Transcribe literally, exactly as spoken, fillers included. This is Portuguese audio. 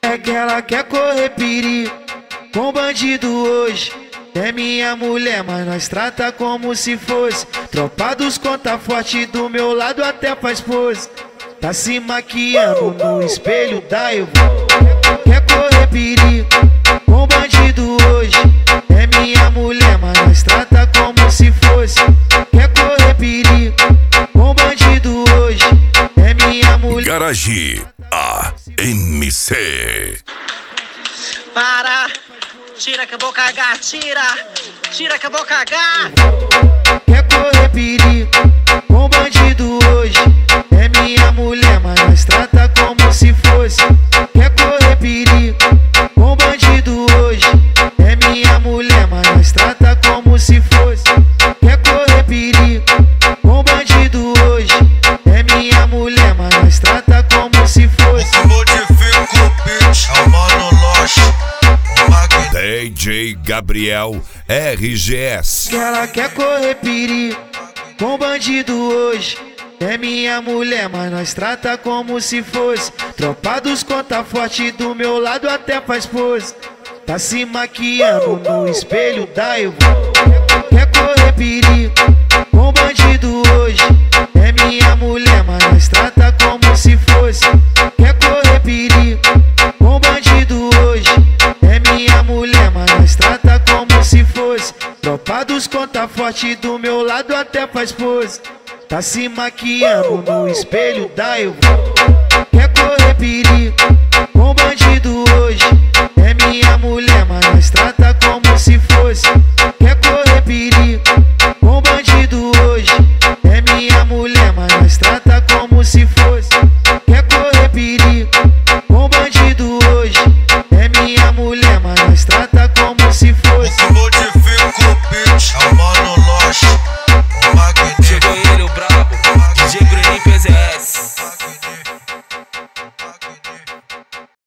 É que ela quer correr perigo com bandido hoje. É minha mulher, mas nós trata como se fosse tropa dos conta forte, do meu lado até faz pose. Tá se maquiando no espelho da eu vou. Quer correr perigo com bandido hoje. É minha mulher, mas nós trata como se fosse. Quer correr perigo com bandido hoje. É minha mulher. Garage A M C. Para, tira que eu vou cagar, tira, tira que eu vou cagar. Quer correr perigo com bandido hoje. É minha mulher, mas nós trata como se fosse. Quer correr perigo com bandido hoje. É minha mulher, mas nós trata como se fosse. Quer correr perigo com bandido hoje. É minha mulher, mas nós trata como se fosse. Modifica o beat, é o Mano Loche. D J Gabriel R G S. Que ela quer correr perigo com bandido hoje. É minha mulher, mas nós trata como se fosse tropa dos conta forte, do meu lado até faz pose. Tá se maquiando no espelho da eu vou. Quer correr perigo com bandido hoje. É minha mulher, mas nós trata como se fosse. Quer correr perigo com bandido hoje. É minha mulher, mas nós trata como se fosse tropa dos conta forte, do meu lado até faz pose. Tá se maquiando no espelho da eu vou. Quer correr perigo com